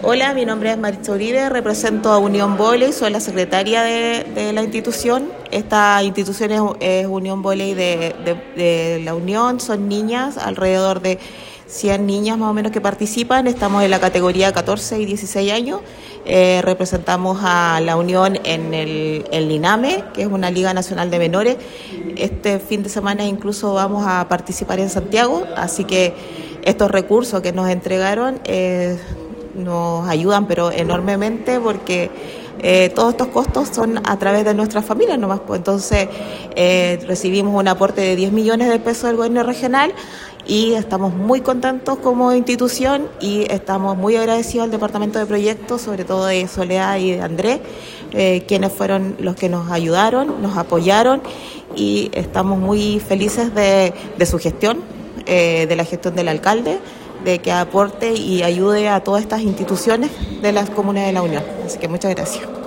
Hola, mi nombre es Maritza Uribe, represento a Unión Vóley, soy la secretaria de la institución. Esta institución es Unión Vóley de la Unión, son niñas, alrededor de 100 niñas más o menos que participan, estamos en la categoría 14 y 16 años, representamos a la Unión en el LINAME, que es una Liga Nacional de Menores. Este fin de semana incluso vamos a participar en Santiago, así que estos recursos que nos entregaron nos ayudan pero enormemente porque todos estos costos son a través de nuestras familias nomás, pues. Entonces recibimos un aporte de 10 millones de pesos del gobierno regional y estamos muy contentos como institución y estamos muy agradecidos al departamento de proyectos, sobre todo de Soledad y de Andrés, quienes fueron los que nos ayudaron, nos apoyaron y estamos muy felices de su gestión, de la gestión del alcalde, de que aporte y ayude a todas estas instituciones de las comunas de la Unión. Así que muchas gracias.